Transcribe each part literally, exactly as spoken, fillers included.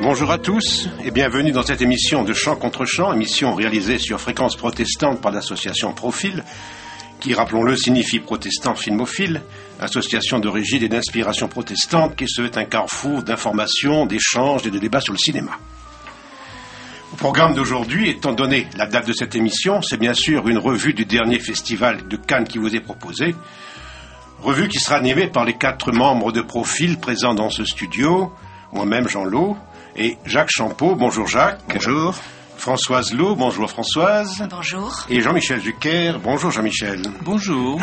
Bonjour à tous et bienvenue dans cette émission de Chant contre Chant, émission réalisée sur Fréquence Protestante par l'association Profil, qui, rappelons-le, signifie protestant filmophile, association d'origine et d'inspiration protestante qui se veut un carrefour d'informations, d'échanges et de débats sur le cinéma. Au programme d'aujourd'hui, étant donné la date de cette émission, c'est bien sûr une revue du dernier festival de Cannes qui vous est proposée, revue qui sera animée par les quatre membres de Profil présents dans ce studio, moi-même Jean Lot, et Jacques Champeau. Bonjour Jacques. Bonjour. Françoise Lot. Bonjour Françoise. Bonjour. Et Jean-Michel Zucker. Bonjour Jean-Michel. Bonjour.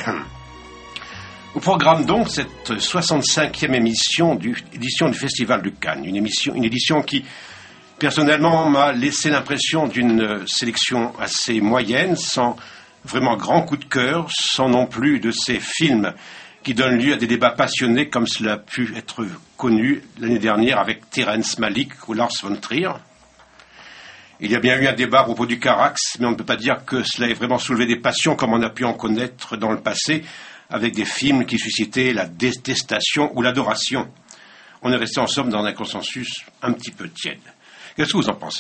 Au programme donc cette soixante-cinquième émission du, édition du Festival de Cannes. Une, émission, une édition qui, personnellement, m'a laissé l'impression d'une sélection assez moyenne, sans vraiment grand coup de cœur, sans non plus de ces films qui donnent lieu à des débats passionnés comme cela a pu être connu l'année dernière avec Terrence Malick ou Lars von Trier. Il y a bien eu un débat à propos du Carax, mais on ne peut pas dire que cela ait vraiment soulevé des passions comme on a pu en connaître dans le passé avec des films qui suscitaient la détestation ou l'adoration. On est resté en somme dans un consensus un petit peu tiède. Qu'est-ce que vous en pensez ?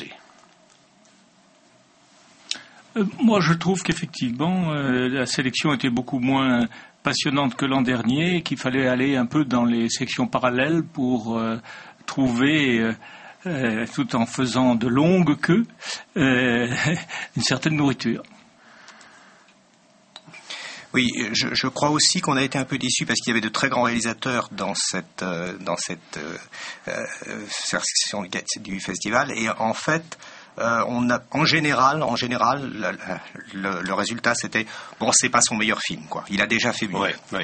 euh, Moi, je trouve qu'effectivement, euh, la sélection était beaucoup moins passionnante que l'an dernier et qu'il fallait aller un peu dans les sections parallèles pour euh, trouver, euh, euh, tout en faisant de longues queues, euh, une certaine nourriture. Oui, je, je crois aussi qu'on a été un peu déçus parce qu'il y avait de très grands réalisateurs dans cette euh, dans cette euh, euh, section du festival et en fait euh, on a en général en général le, le, le résultat c'était bon, c'est pas son meilleur film quoi. Il a déjà fait mieux. Oui, oui.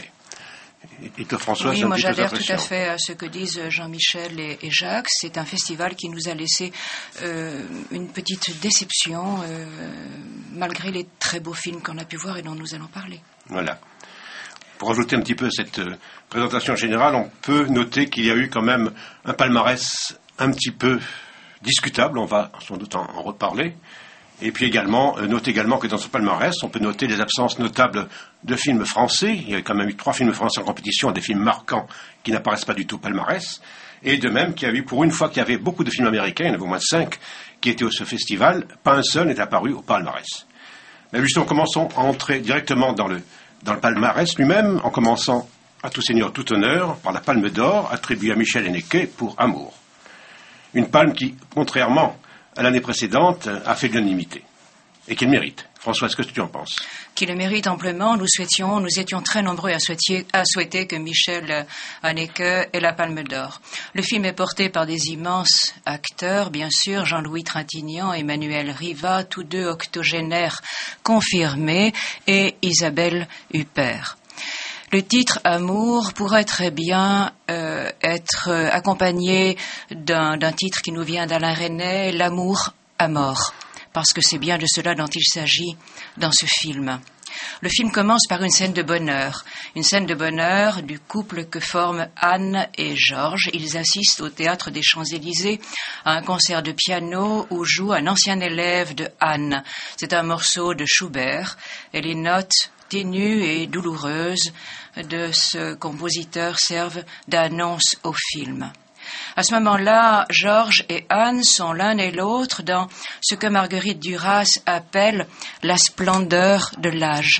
Et toi, François, oui, moi j'adhère tout à fait à ce que disent Jean-Michel et, et Jacques. C'est un festival qui nous a laissé euh, une petite déception, euh, malgré les très beaux films qu'on a pu voir et dont nous allons parler. Voilà. Pour ajouter un petit peu cette euh, présentation générale, on peut noter qu'il y a eu quand même un palmarès un petit peu discutable, on va sans doute en, en reparler. Et puis également, euh, note également que dans ce palmarès, on peut noter les absences notables de films français. Il y a quand même eu trois films français en compétition, des films marquants qui n'apparaissent pas du tout au palmarès. Et de même qu'il y a eu, pour une fois qu'il y avait beaucoup de films américains, il y en avait au moins cinq qui étaient au ce festival, pas un seul n'est apparu au palmarès. Mais justement, commençons à entrer directement dans le, dans le palmarès lui-même, en commençant à tout seigneur, tout honneur, par la Palme d'Or, attribuée à Michel Haneke pour Amour. Une palme qui, contrairement à l'année précédente, a fait de l'unanimité. Et qu'il mérite. François, est-ce que tu en penses ? Qu'il le mérite amplement. Nous souhaitions, nous étions très nombreux à souhaiter, à souhaiter que Michel Haneke ait la Palme d'Or. Le film est porté par des immenses acteurs, bien sûr, Jean-Louis Trintignant, Emmanuel Riva, tous deux octogénaires confirmés, et Isabelle Huppert. Le titre « Amour » pourrait très bien euh, être euh, accompagné d'un, d'un titre qui nous vient d'Alain Resnais, « L'amour à mort », parce que c'est bien de cela dont il s'agit dans ce film. Le film commence par une scène de bonheur, une scène de bonheur du couple que forment Anne et Georges. Ils assistent au Théâtre des Champs-Élysées à un concert de piano où joue un ancien élève de Anne. C'est un morceau de Schubert et les notes ténues et douloureuses de ce compositeur servent d'annonce au film. À ce moment-là, Georges et Anne sont l'un et l'autre dans ce que Marguerite Duras appelle la splendeur de l'âge.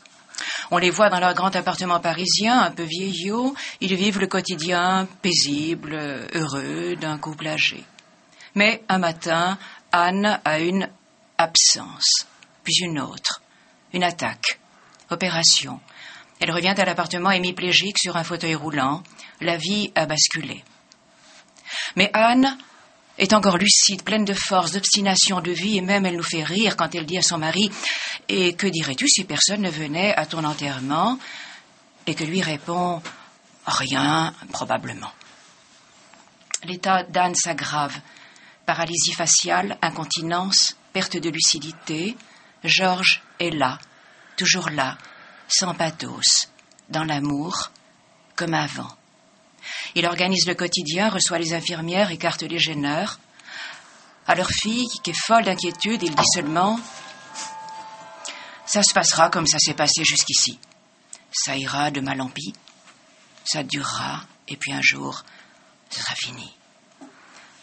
On les voit dans leur grand appartement parisien, un peu vieillot. Ils vivent le quotidien paisible, heureux d'un couple âgé. Mais un matin, Anne a une absence, puis une autre, une attaque. Opération. Elle revient à l'appartement hémiplégique sur un fauteuil roulant. La vie a basculé. Mais Anne est encore lucide, pleine de force, d'obstination, de vie, et même elle nous fait rire quand elle dit à son mari « Et que dirais-tu si personne ne venait à ton enterrement ?» et que lui répond « Rien, probablement. » L'état d'Anne s'aggrave. Paralysie faciale, incontinence, perte de lucidité. Georges est là. Toujours là, sans pathos, dans l'amour, comme avant. Il organise le quotidien, reçoit les infirmières, écarte les gêneurs. À leur fille, qui est folle d'inquiétude, il dit seulement « Ça se passera comme ça s'est passé jusqu'ici. Ça ira de mal en pis, ça durera, et puis un jour, ce sera fini. »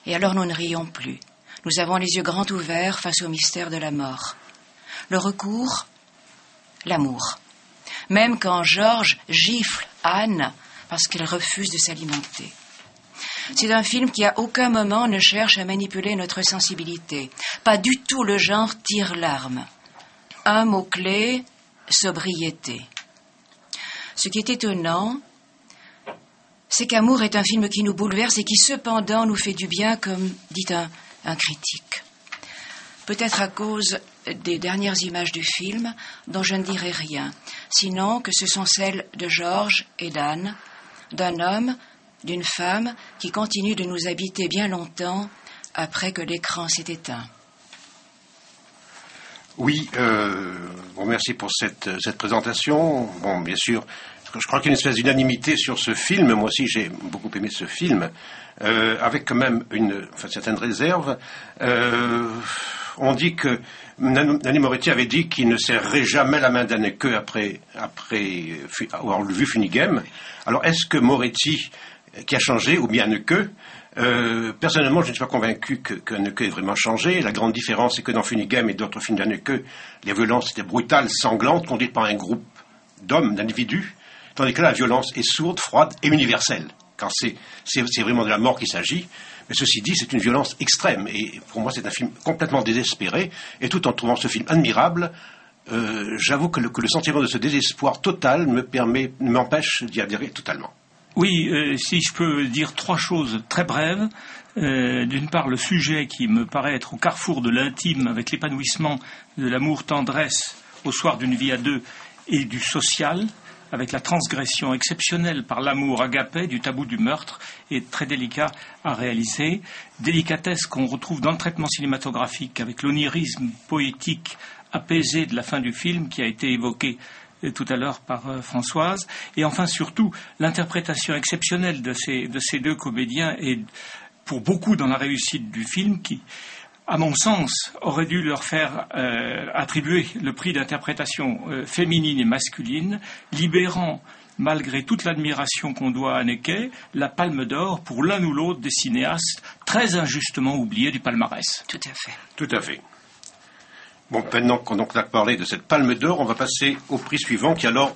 Et alors nous ne rions plus. Nous avons les yeux grands ouverts face au mystère de la mort. Le recours, l'amour. Même quand Georges gifle Anne parce qu'elle refuse de s'alimenter. C'est un film qui à aucun moment ne cherche à manipuler notre sensibilité. Pas du tout le genre tire-larme. Un mot-clé, sobriété. Ce qui est étonnant, c'est qu'Amour est un film qui nous bouleverse et qui cependant nous fait du bien, comme dit un, un critique. Peut-être à cause des dernières images du film, dont je ne dirai rien, sinon que ce sont celles de Georges et d'Anne, d'un homme, d'une femme qui continue de nous habiter bien longtemps après que l'écran s'est éteint. Oui, euh, bon, merci pour cette, cette présentation. Bon, bien sûr, je crois qu'il y a une espèce d'unanimité sur ce film. Moi aussi, j'ai beaucoup aimé ce film, euh, avec quand même une enfin, certaine réserve. Euh, on dit que Nanni Moretti avait dit qu'il ne serrerait jamais la main d'Anneke après, après avoir vu Funny Game. Alors, est-ce que Moretti, qui a changé, ou bien Anneke, euh, personnellement, je ne suis pas convaincu que, que Anneke ait vraiment changé. La grande différence, c'est que dans Funny Game et d'autres films d'Anneke, les violences étaient brutales, sanglantes, conduites par un groupe d'hommes, d'individus, tandis que là, la violence est sourde, froide et universelle, quand c'est, c'est, c'est vraiment de la mort qu'il s'agit. Mais ceci dit, c'est une violence extrême, et pour moi, c'est un film complètement désespéré, et tout en trouvant ce film admirable, euh, j'avoue que le, que le sentiment de ce désespoir total me permet, m'empêche d'y adhérer totalement. Oui, euh, si je peux dire trois choses très brèves. Euh, d'une part, le sujet qui me paraît être au carrefour de l'intime, avec l'épanouissement de l'amour-tendresse au soir d'une vie à deux, et du social, avec la transgression exceptionnelle par l'amour agapé du tabou du meurtre, est très délicat à réaliser. Délicatesse qu'on retrouve dans le traitement cinématographique, avec l'onirisme poétique apaisé de la fin du film qui a été évoqué tout à l'heure par euh, Françoise, et enfin surtout l'interprétation exceptionnelle de ces, de ces deux comédiens et pour beaucoup dans la réussite du film qui, à mon sens, aurait dû leur faire euh, attribuer le prix d'interprétation euh, féminine et masculine, libérant, malgré toute l'admiration qu'on doit à Anneke, la Palme d'Or pour l'un ou l'autre des cinéastes très injustement oubliés du palmarès. Tout à fait. Tout à fait. Bon, maintenant qu'on a parlé de cette Palme d'Or, on va passer au prix suivant qui alors,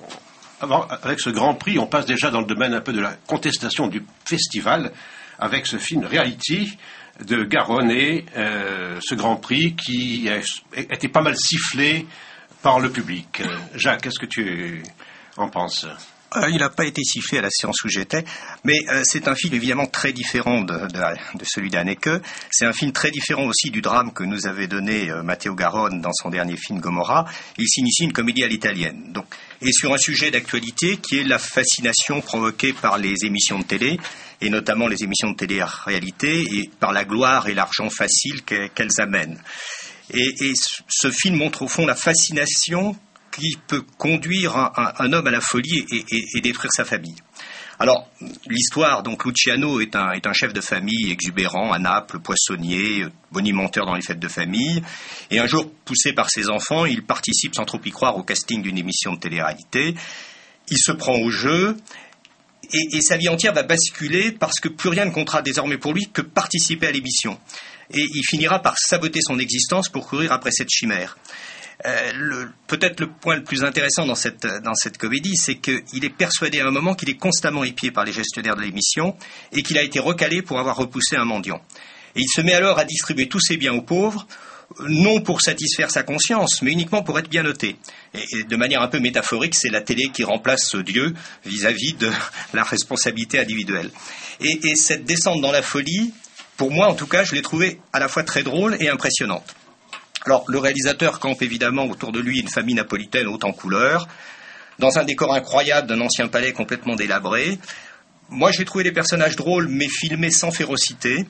avec ce grand prix, on passe déjà dans le domaine un peu de la contestation du festival avec ce film Reality de Garonne et euh, ce grand prix qui a été pas mal sifflé par le public. Euh, Jacques, qu'est-ce que tu en penses ? Euh, il n'a pas été sifflé à la séance où j'étais, mais euh, c'est un film évidemment très différent de, de, de celui d'Anneke. C'est un film très différent aussi du drame que nous avait donné euh, Matteo Garonne dans son dernier film Gomorra. Il s'initie une comédie à l'italienne. Donc, et sur un sujet d'actualité qui est la fascination provoquée par les émissions de télé, et notamment les émissions de télé-réalité, et par la gloire et l'argent facile qu'elles amènent. Et, et ce film montre au fond la fascination qui peut conduire un, un, un homme à la folie et, et, et détruire sa famille. Alors, l'histoire, donc Luciano est un, est un chef de famille exubérant à Naples, poissonnier, bonimenteur dans les fêtes de famille, et un jour, poussé par ses enfants, il participe sans trop y croire au casting d'une émission de télé-réalité. Il se prend au jeu, et, et sa vie entière va basculer parce que plus rien ne comptera désormais pour lui que participer à l'émission. Et il finira par saboter son existence pour courir après cette chimère. Euh, le, peut-être le point le plus intéressant dans cette, dans cette comédie, c'est qu'il est persuadé à un moment qu'il est constamment épié par les gestionnaires de l'émission et qu'il a été recalé pour avoir repoussé un mendiant. Et il se met alors à distribuer tous ses biens aux pauvres, non pour satisfaire sa conscience, mais uniquement pour être bien noté. Et, et de manière un peu métaphorique, c'est la télé qui remplace Dieu vis-à-vis de la responsabilité individuelle. Et, et cette descente dans la folie, pour moi en tout cas, je l'ai trouvée à la fois très drôle et impressionnante. Alors, le réalisateur campe évidemment autour de lui une famille napolitaine haute en couleurs, dans un décor incroyable d'un ancien palais complètement délabré. Moi, j'ai trouvé les personnages drôles, mais filmés sans férocité,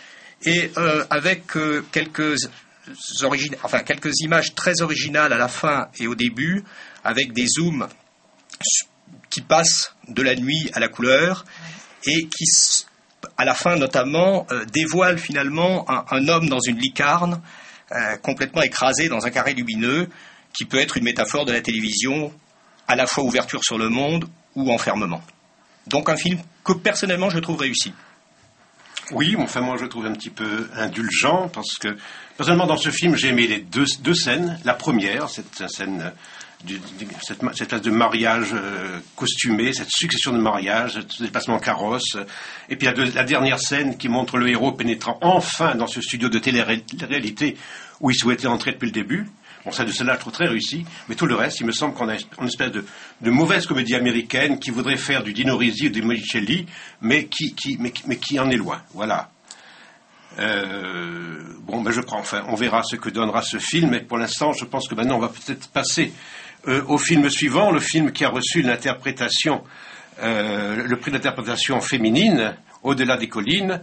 et euh, avec euh, quelques, origine... enfin, quelques images très originales à la fin et au début, avec des zooms qui passent de la nuit à la couleur, et qui, à la fin notamment, euh, dévoilent finalement un, un homme dans une lucarne, Euh, complètement écrasé dans un carré lumineux qui peut être une métaphore de la télévision, à la fois ouverture sur le monde ou enfermement. Donc un film que personnellement je trouve réussi. Oui, enfin moi je le trouve un petit peu indulgent parce que personnellement dans ce film j'ai aimé les deux, deux scènes. La première, cette scène, du, du, cette, cette espèce de mariage euh, costumé, cette succession de mariages, ce déplacement en carrosse, et puis la, deux, la dernière scène qui montre le héros pénétrant enfin dans ce studio de télé-réalité où il souhaitait entrer depuis le début. Bon, ça de cela, je trouve très réussi, mais tout le reste, il me semble qu'on a une espèce de, de mauvaise comédie américaine qui voudrait faire du Dino Risi ou du Monicelli, mais qui, qui, mais, mais qui en est loin. Voilà. Euh, bon, ben je crois, enfin, on verra ce que donnera ce film, mais pour l'instant, je pense que maintenant, on va peut-être passer euh, au film suivant, le film qui a reçu l'interprétation, euh, le prix d'interprétation féminine, Au-delà des collines,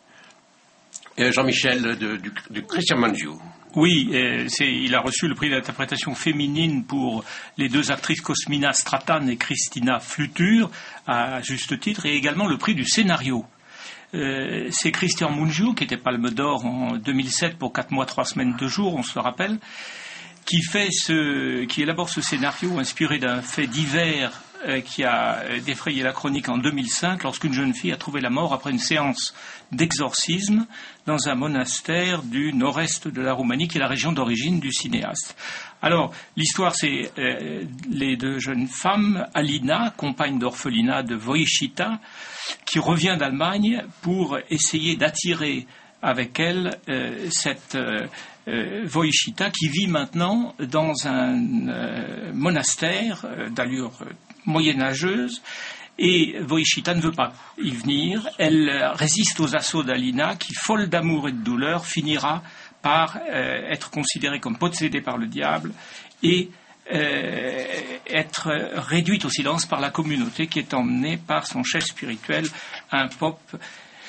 euh, Jean-Michel de, du, du Christian Mungiu. Oui, euh, c'est, il a reçu le prix d'interprétation féminine pour les deux actrices Cosmina Stratan et Christina Flutur, à juste titre, et également le prix du scénario. Euh, c'est Christian Mungiu, qui était Palme d'Or en deux mille sept pour quatre mois, trois semaines, deux jours, on se le rappelle, qui, fait ce, qui élabore ce scénario inspiré d'un fait divers euh, qui a défrayé la chronique en deux mille cinq, lorsqu'une jeune fille a trouvé la mort après une séance d'exorcisme dans un monastère du nord-est de la Roumanie, qui est la région d'origine du cinéaste. Alors, l'histoire, c'est euh, les deux jeunes femmes, Alina, compagne d'orphelinat de Wojcita, qui revient d'Allemagne pour essayer d'attirer avec elle euh, cette euh, euh, Wojcita, qui vit maintenant dans un euh, monastère euh, d'allure euh, moyenâgeuse. Et Wojcita ne veut pas y venir. Elle résiste aux assauts d'Alina, qui, folle d'amour et de douleur, finira par euh, être considérée comme possédée par le diable et euh, être réduite au silence par la communauté, qui est emmenée par son chef spirituel, un pope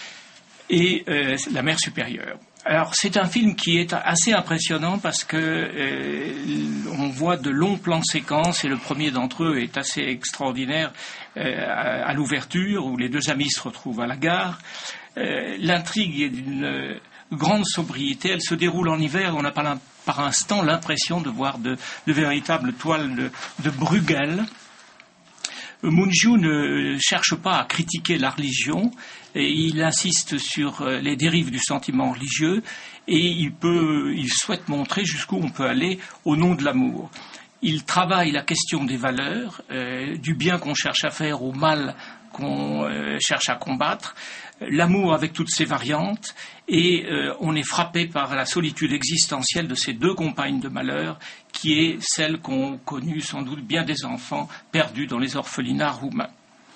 et euh, la mère supérieure. Alors c'est un film qui est assez impressionnant parce que euh, on voit de longs plans séquences, et le premier d'entre eux est assez extraordinaire euh, à, à l'ouverture, où les deux amis se retrouvent à la gare. Euh, l'intrigue est d'une euh, grande sobriété, elle se déroule en hiver, on a par, par instant l'impression de voir de, de véritables toiles de, de Bruegel. Mungiu ne cherche pas à critiquer la religion, et il insiste sur les dérives du sentiment religieux, et il, peut, il souhaite montrer jusqu'où on peut aller au nom de l'amour. Il travaille la question des valeurs, euh, du bien qu'on cherche à faire au mal qu'on euh, cherche à combattre, l'amour avec toutes ses variantes, et euh, on est frappé par la solitude existentielle de ces deux compagnes de malheur, qui est celle qu'ont connue sans doute bien des enfants perdus dans les orphelinats roumains.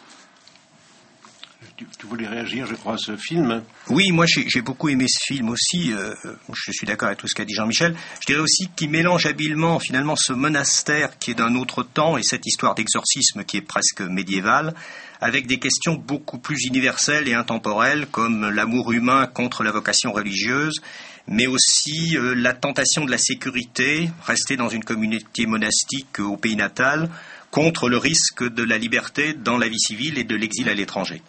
Tu, tu voulais réagir, je crois, à ce film? Oui, moi j'ai, j'ai beaucoup aimé ce film aussi. Euh, je suis d'accord avec tout ce qu'a dit Jean-Michel. Je dirais aussi qu'il mélange habilement finalement ce monastère qui est d'un autre temps et cette histoire d'exorcisme qui est presque médiévale, avec des questions beaucoup plus universelles et intemporelles comme l'amour humain contre la vocation religieuse, mais aussi euh, la tentation de la sécurité, rester dans une communauté monastique au pays natal, contre le risque de la liberté dans la vie civile et de l'exil à l'étranger.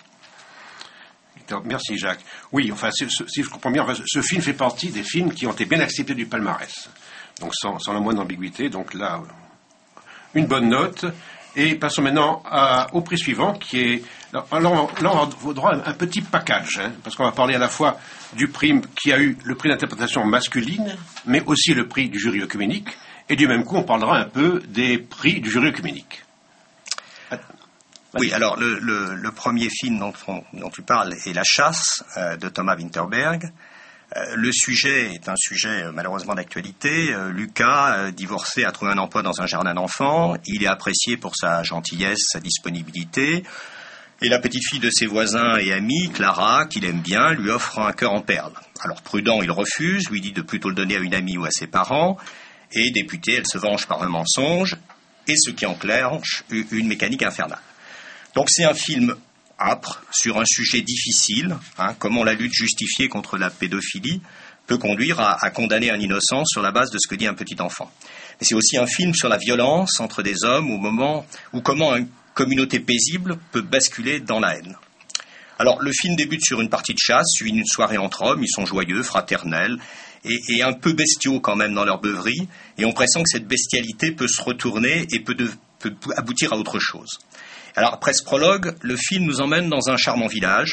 Merci Jacques. Oui, enfin, si, si je comprends bien, enfin, ce film fait partie des films qui ont été bien acceptés du palmarès. Donc sans, sans la moindre ambiguïté. Donc là, une bonne note. Et passons maintenant à, au prix suivant, qui est... Alors là, on a droit à un petit package, hein, parce qu'on va parler à la fois du prix qui a eu le prix d'interprétation masculine, mais aussi le prix du jury œcuménique. Et du même coup, on parlera un peu des prix du jury œcuménique. Oui, alors le, le, le premier film dont, dont tu parles est La Chasse euh, de Thomas Winterberg. Euh, le sujet est un sujet euh, malheureusement d'actualité. Euh, Lucas, euh, divorcé, a trouvé un emploi dans un jardin d'enfants. Il est apprécié pour sa gentillesse, sa disponibilité. Et la petite fille de ses voisins et amis, Clara, qu'il aime bien, lui offre un cœur en perles. Alors prudent, il refuse, lui dit de plutôt le donner à une amie ou à ses parents. Et députée, elle se venge par un mensonge, et ce qui enclenche une mécanique infernale. Donc c'est un film âpre, sur un sujet difficile, hein, comment la lutte justifiée contre la pédophilie peut conduire à, à condamner un innocent sur la base de ce que dit un petit enfant. Mais c'est aussi un film sur la violence entre des hommes au moment où comment une communauté paisible peut basculer dans la haine. Alors le film débute sur une partie de chasse, suivi d'une soirée entre hommes, ils sont joyeux, fraternels, et, et un peu bestiaux quand même dans leur beuverie, et on pressent que cette bestialité peut se retourner et peut, de, peut aboutir à autre chose. Alors, après ce prologue, le film nous emmène dans un charmant village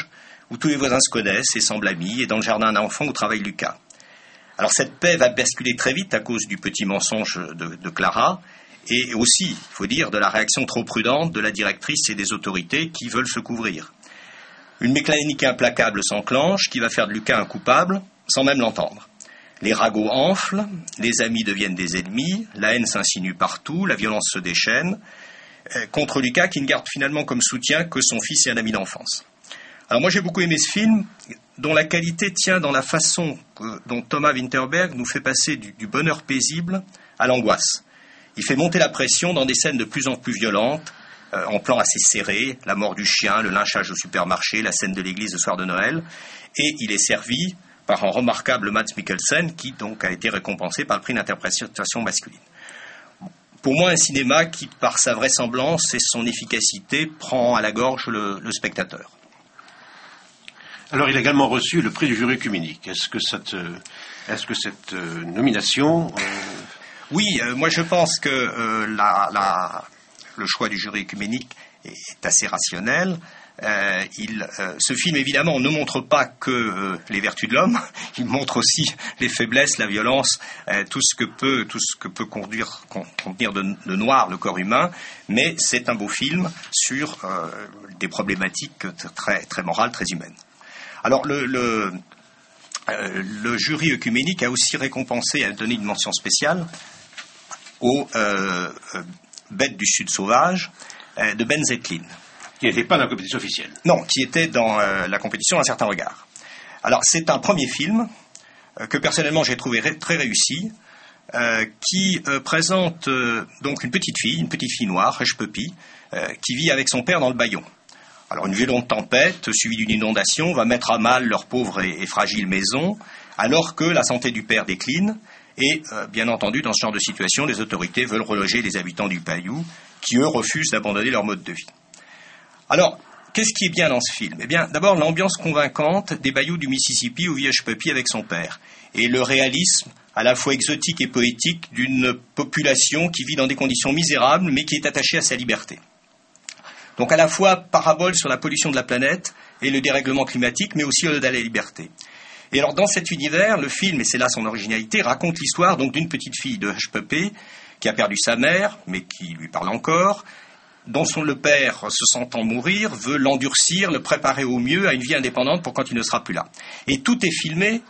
où tous les voisins se connaissent et semblent amis, et dans le jardin d'un enfant où travaille Lucas. Alors cette paix va basculer très vite à cause du petit mensonge de, de Clara, et aussi, il faut dire, de la réaction trop prudente de la directrice et des autorités qui veulent se couvrir. Une mécanique implacable s'enclenche qui va faire de Lucas un coupable, sans même l'entendre. Les ragots enflent, les amis deviennent des ennemis, la haine s'insinue partout, la violence se déchaîne, euh, contre Lucas qui ne garde finalement comme soutien que son fils et un ami d'enfance. Alors moi j'ai beaucoup aimé ce film, dont la qualité tient dans la façon que, dont Thomas Winterberg nous fait passer du, du bonheur paisible à l'angoisse. Il fait monter la pression dans des scènes de plus en plus violentes, euh, en plan assez serré, la mort du chien, le lynchage au supermarché, la scène de l'église le soir de Noël, et il est servi par un remarquable Mads Mikkelsen qui donc a été récompensé par le prix d'interprétation masculine. Pour moi, un cinéma qui, par sa vraisemblance et son efficacité, prend à la gorge le, le spectateur. Alors, il a également reçu le prix du jury œcuménique. Est-ce que cette, est-ce que cette euh, nomination... Euh... Oui, euh, moi je pense que euh, la, la, le choix du jury œcuménique est assez rationnel. Euh, il, euh, ce film, évidemment, ne montre pas que euh, les vertus de l'homme, il montre aussi les faiblesses, la violence, euh, tout ce que peut, tout ce que peut conduire, contenir de, de noir le corps humain, mais c'est un beau film sur euh, des problématiques très, très morales, très humaines. Alors, le, le, euh, le jury œcuménique a aussi récompensé, a donné une mention spéciale aux euh, euh, Bêtes du Sud sauvage euh, de Ben Zetlin. Qui n'était pas dans la compétition officielle. Non, qui était dans euh, la compétition à un certain regard. Alors, c'est un premier film euh, que personnellement j'ai trouvé ré- très réussi, euh, qui euh, présente euh, donc une petite fille, une petite fille noire, Hush Puppy, euh, qui vit avec son père dans le Bayon. Alors, une violente tempête, suivie d'une inondation, va mettre à mal leur pauvre et, et fragile maison, alors que la santé du père décline, et euh, bien entendu, dans ce genre de situation, les autorités veulent reloger les habitants du Bayou, qui eux refusent d'abandonner leur mode de vie. Alors, qu'est-ce qui est bien dans ce film ? Eh bien, d'abord, l'ambiance convaincante des bayous du Mississippi où vit Hush Puppy avec son père. Et le réalisme, à la fois exotique et poétique, d'une population qui vit dans des conditions misérables, mais qui est attachée à sa liberté. Donc, à la fois, parabole sur la pollution de la planète et le dérèglement climatique, mais aussi ode à la liberté. Et alors, dans cet univers, le film, et c'est là son originalité, raconte l'histoire donc d'une petite fille de Hush Puppy qui a perdu sa mère, mais qui lui parle encore, dont son, le père, se sentant mourir, veut l'endurcir, le préparer au mieux à une vie indépendante pour quand il ne sera plus là. Et tout est filmé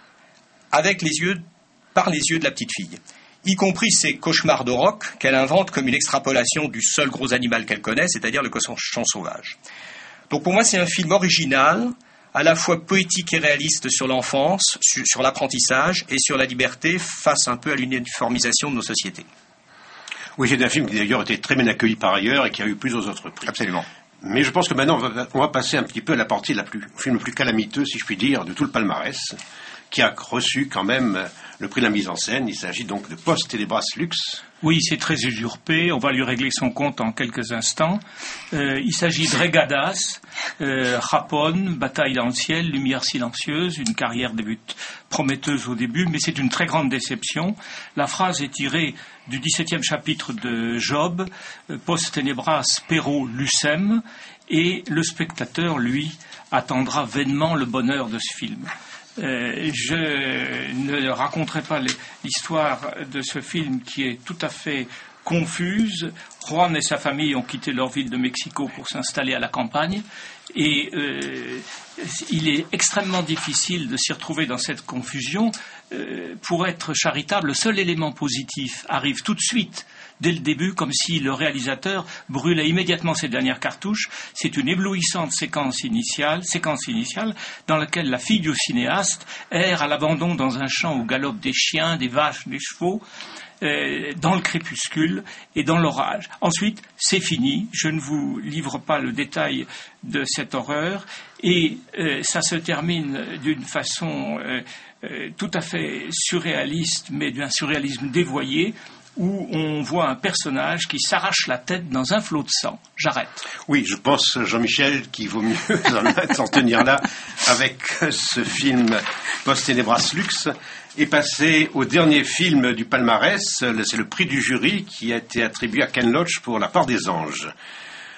avec les yeux, par les yeux de la petite fille, y compris ces cauchemars de rock qu'elle invente comme une extrapolation du seul gros animal qu'elle connaît, c'est-à-dire le cochon sauvage. Donc pour moi, c'est un film original, à la fois poétique et réaliste sur l'enfance, sur, sur l'apprentissage et sur la liberté face un peu à l'uniformisation de nos sociétés. Oui, c'est un film qui d'ailleurs a été très bien accueilli par ailleurs et qui a eu plusieurs autres prix. Absolument. Mais je pense que maintenant, on va, on va passer un petit peu à la partie la plus, le film le plus calamiteux, si je puis dire, de tout le palmarès, qui a reçu quand même le prix de la mise en scène. Il s'agit donc de Post Tenebras Lux. Oui, c'est très usurpé. On va lui régler son compte en quelques instants. Euh, il s'agit de Regadas, euh, Japon, Bataille dans le ciel, Lumière silencieuse, une carrière débute prometteuse au début, mais c'est une très grande déception. La phrase est tirée du dix-septième chapitre de Job, euh, Post Tenebras Pero Lucem, et le spectateur, lui, attendra vainement le bonheur de ce film. Euh, je ne raconterai pas l'histoire de ce film qui est tout à fait confuse. Juan et sa famille ont quitté leur ville de Mexico pour s'installer à la campagne et euh, il est extrêmement difficile de s'y retrouver dans cette confusion. Euh, pour être charitable, le seul élément positif arrive tout de suite dès le début, comme si le réalisateur brûlait immédiatement ses dernières cartouches. C'est une éblouissante séquence initiale, séquence initiale dans laquelle la fille du cinéaste erre à l'abandon dans un champ où galopent des chiens, des vaches, des chevaux, euh, dans le crépuscule et dans l'orage. Ensuite, c'est fini. Je ne vous livre pas le détail de cette horreur. Et euh, ça se termine d'une façon euh, euh, tout à fait surréaliste, mais d'un surréalisme dévoyé, où on voit un personnage qui s'arrache la tête dans un flot de sang. J'arrête. Oui, je pense, Jean-Michel, qu'il vaut mieux s'en tenir là avec ce film Post Tenebras Lux et passer au dernier film du palmarès. C'est le prix du jury qui a été attribué à Ken Loach pour La part des anges.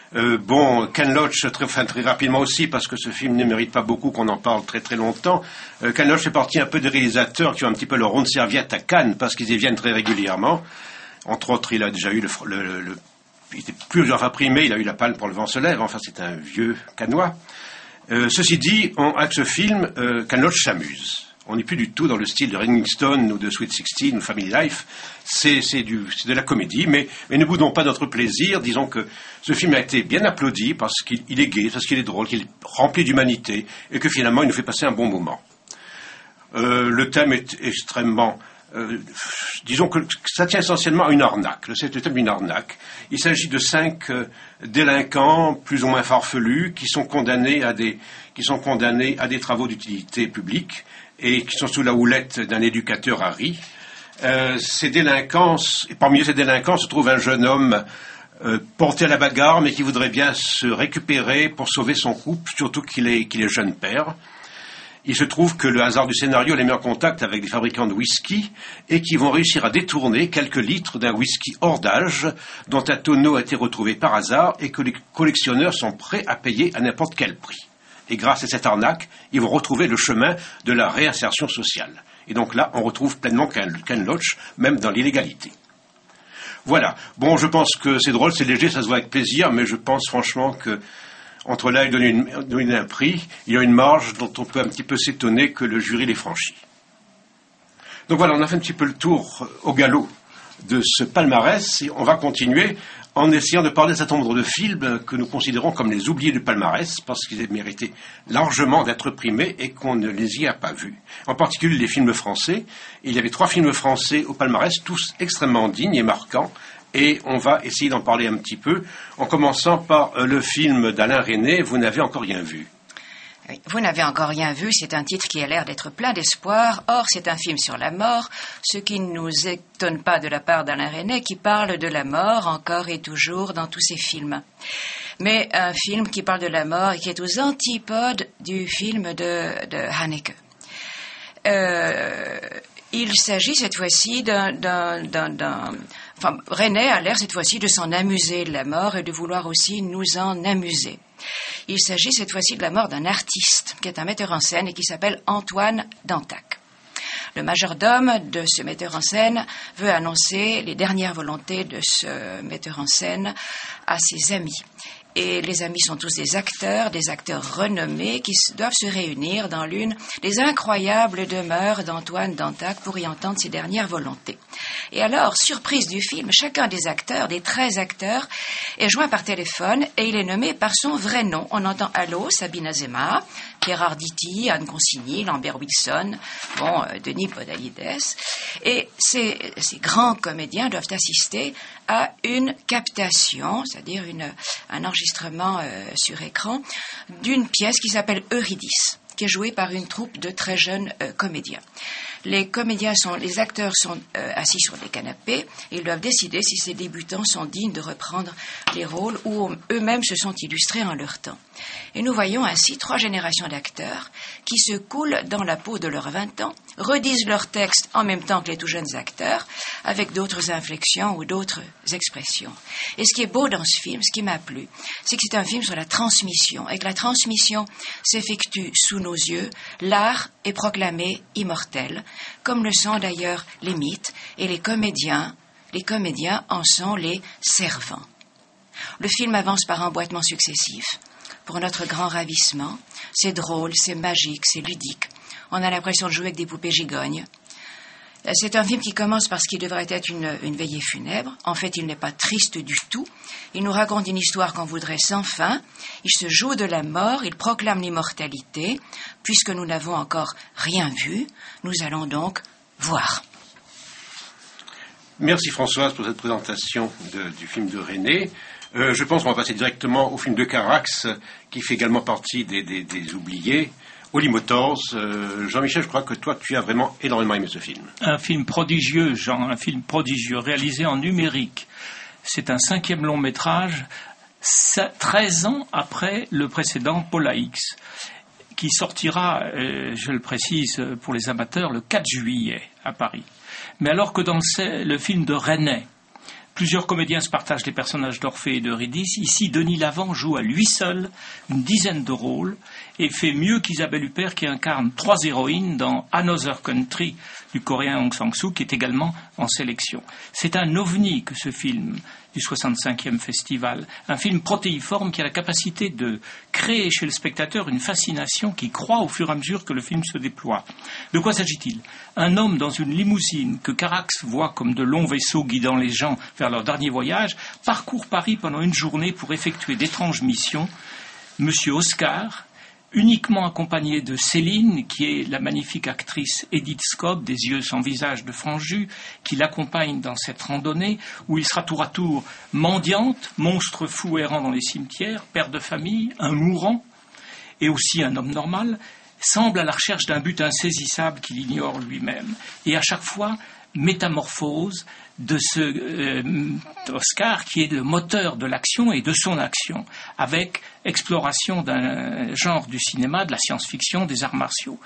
Euh, bon, Ken Loach, très, enfin, très rapidement aussi, parce que ce film ne mérite pas beaucoup qu'on en parle très très longtemps. Euh, Ken Loach fait partie un peu des réalisateurs qui ont un petit peu leur rond de serviette à Cannes, parce qu'ils y viennent très régulièrement. Entre autres, il a déjà eu le... le, le, le il était plusieurs fois primé, il a eu la palme pour Le vent se lève, enfin c'est un vieux Cannois. Euh, ceci dit, on, avec ce film, euh, Ken Loach s'amuse. On n'est plus du tout dans le style de Rolling Stone ou de Sweet sixteen ou Family Life. C'est, c'est, du, c'est de la comédie, mais, mais ne boudons pas notre plaisir. Disons que ce film a été bien applaudi parce qu'il il est gai, parce qu'il est drôle, qu'il est rempli d'humanité et que finalement il nous fait passer un bon moment. Euh, le thème est extrêmement... Euh, disons que ça tient essentiellement à une arnaque. C'est le thème d'une arnaque. Il s'agit de cinq euh, délinquants plus ou moins farfelus qui sont condamnés à des, qui sont condamnés à des travaux d'utilité publique et qui sont sous la houlette d'un éducateur Harry. Euh, ces délinquants, et parmi ces délinquants se trouve un jeune homme euh, porté à la bagarre, mais qui voudrait bien se récupérer pour sauver son couple, surtout qu'il est, qu'il est jeune père. Il se trouve que le hasard du scénario les met en contact avec des fabricants de whisky et qui vont réussir à détourner quelques litres d'un whisky hors d'âge dont un tonneau a été retrouvé par hasard et que les collectionneurs sont prêts à payer à n'importe quel prix. Et grâce à cette arnaque, ils vont retrouver le chemin de la réinsertion sociale. Et donc là, on retrouve pleinement Ken, Ken Loach, même dans l'illégalité. Voilà. Bon, je pense que c'est drôle, c'est léger, ça se voit avec plaisir, mais je pense franchement que entre là et donner, une, donner un prix, il y a une marge dont on peut un petit peu s'étonner que le jury l'ait franchi. Donc voilà, on a fait un petit peu le tour au galop de ce palmarès et on va continuer en essayant de parler d'un certain nombre de films que nous considérons comme les oubliés du palmarès parce qu'ils méritaient largement d'être primés et qu'on ne les y a pas vus. En particulier les films français. Il y avait trois films français au palmarès, tous extrêmement dignes et marquants. Et on va essayer d'en parler un petit peu, en commençant par euh, le film d'Alain Resnais, Vous n'avez encore rien vu. Oui, Vous n'avez encore rien vu, c'est un titre qui a l'air d'être plein d'espoir. Or, c'est un film sur la mort, ce qui ne nous étonne pas de la part d'Alain Resnais, qui parle de la mort encore et toujours dans tous ses films. Mais un film qui parle de la mort et qui est aux antipodes du film de, de Haneke. Euh, il s'agit cette fois-ci d'un... d'un, d'un, d'un Enfin, Resnais a l'air cette fois-ci de s'en amuser de la mort et de vouloir aussi nous en amuser. Il s'agit cette fois-ci de la mort d'un artiste qui est un metteur en scène et qui s'appelle Antoine Dantac. Le majordome de ce metteur en scène veut annoncer les dernières volontés de ce metteur en scène à ses amis. Et les amis sont tous des acteurs, des acteurs renommés qui doivent se réunir dans l'une des incroyables demeures d'Antoine Dantac pour y entendre ses dernières volontés. Et alors, surprise du film, chacun des acteurs, des treize acteurs, est joint par téléphone et il est nommé par son vrai nom. On entend allô, Sabine Azéma, Pierre Arditi, Anne Consigny, Lambert Wilson, bon, euh, Denis Podalides. Et ces, ces grands comédiens doivent assister à une captation, c'est-à-dire une, un enregistrement euh, sur écran, d'une pièce qui s'appelle Eurydice, qui est jouée par une troupe de très jeunes euh, comédiens. Les comédiens sont, les acteurs sont euh, assis sur des canapés et ils doivent décider si ces débutants sont dignes de reprendre les rôles ou eux-mêmes se sont illustrés en leur temps. Et nous voyons ainsi trois générations d'acteurs qui se coulent dans la peau de leurs vingt ans, redisent leurs textes en même temps que les tout jeunes acteurs, avec d'autres inflexions ou d'autres expressions. Et ce qui est beau dans ce film, ce qui m'a plu, c'est que c'est un film sur la transmission, et que la transmission s'effectue sous nos yeux. L'art est proclamé immortel, comme le sont d'ailleurs les mythes, et les comédiens, les comédiens en sont les servants. Le film avance par emboîtements successifs. Pour notre grand ravissement, c'est drôle, c'est magique, c'est ludique. On a l'impression de jouer avec des poupées gigognes. C'est un film qui commence par ce qui devrait être une, une veillée funèbre. En fait, il n'est pas triste du tout. Il nous raconte une histoire qu'on voudrait sans fin. Il se joue de la mort, il proclame l'immortalité. Puisque nous n'avons encore rien vu, nous allons donc voir. Merci Françoise pour cette présentation de, du film de Resnais. Euh, je pense qu'on va passer directement au film de Carax, qui fait également partie des, des, des oubliés. Holly Motors. Euh, Jean-Michel, je crois que toi, tu as vraiment énormément aimé ce film. Un film prodigieux, Jean, un film prodigieux, réalisé en numérique. C'est un cinquième long métrage, treize ans après le précédent Paula X, qui sortira, euh, je le précise pour les amateurs, le quatre juillet à Paris. Mais alors que dans le film de Resnais, Plusieurs comédiens se partagent les personnages d'Orphée et d'Eurydice. Ici, Denis Lavant joue à lui seul une dizaine de rôles et fait mieux qu'Isabelle Huppert qui incarne trois héroïnes dans Another Country du coréen Hong Sang-soo qui est également en sélection. C'est un ovni que ce film du soixante-cinquième festival, un film protéiforme qui a la capacité de créer chez le spectateur une fascination qui croît au fur et à mesure que le film se déploie. De quoi s'agit-il? Un homme dans une limousine que Carax voit comme de longs vaisseaux guidant les gens vers leur dernier voyage parcourt Paris pendant une journée pour effectuer d'étranges missions. Monsieur Oscar, uniquement accompagné de Céline, qui est la magnifique actrice Edith Scobb, des yeux sans visage de Franju, qui l'accompagne dans cette randonnée, où il sera tour à tour mendiante, monstre fou errant dans les cimetières, père de famille, un mourant, et aussi un homme normal, semble à la recherche d'un but insaisissable qu'il ignore lui-même. Et à chaque fois, métamorphose de ce euh, Oscar qui est le moteur de l'action et de son action, avec exploration d'un genre du cinéma, de la science-fiction, des arts martiaux.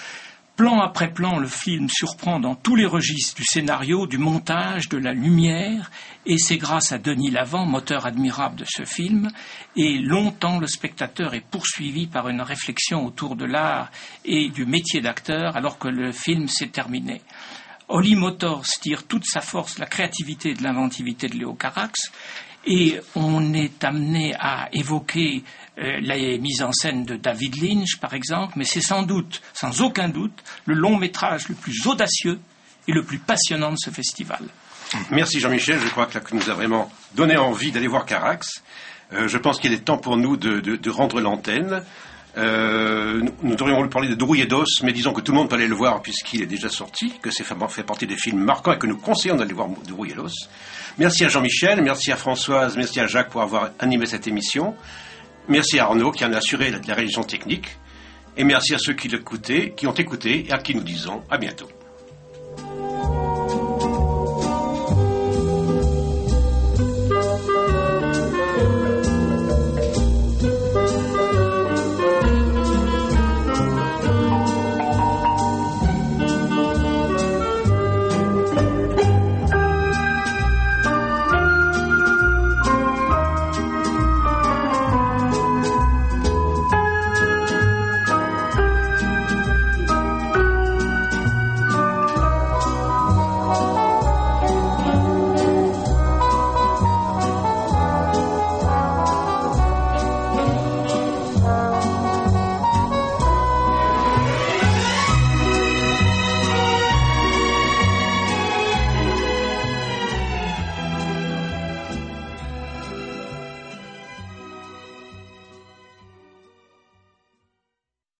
Plan après plan, le film surprend dans tous les registres du scénario, du montage, de la lumière, et c'est grâce à Denis Lavant, moteur admirable de ce film, et longtemps le spectateur est poursuivi par une réflexion autour de l'art et du métier d'acteur alors que le film s'est terminé. Holly Motors tire toute sa force, la créativité et de l'inventivité de Léo Carax, et on est amené à évoquer euh, les mises en scène de David Lynch, par exemple, mais c'est sans doute, sans aucun doute, le long métrage le plus audacieux et le plus passionnant de ce festival. Merci Jean-Michel, je crois que là, que nous a vraiment donné envie d'aller voir Carax. Euh, je pense qu'il est temps pour nous de, de, de rendre l'antenne. Euh, nous, nous aurions voulu parler de Drouillet-Dos, mais disons que tout le monde peut aller le voir puisqu'il est déjà sorti, que c'est fait, fait partie des films marquants et que nous conseillons d'aller voir Drouillet-Dos. Merci à Jean-Michel, merci à Françoise, merci à Jacques pour avoir animé cette émission. Merci à Arnaud qui en a assuré la, la réalisation technique. Et merci à ceux qui l'écoutaient, qui ont écouté et à qui nous disons à bientôt.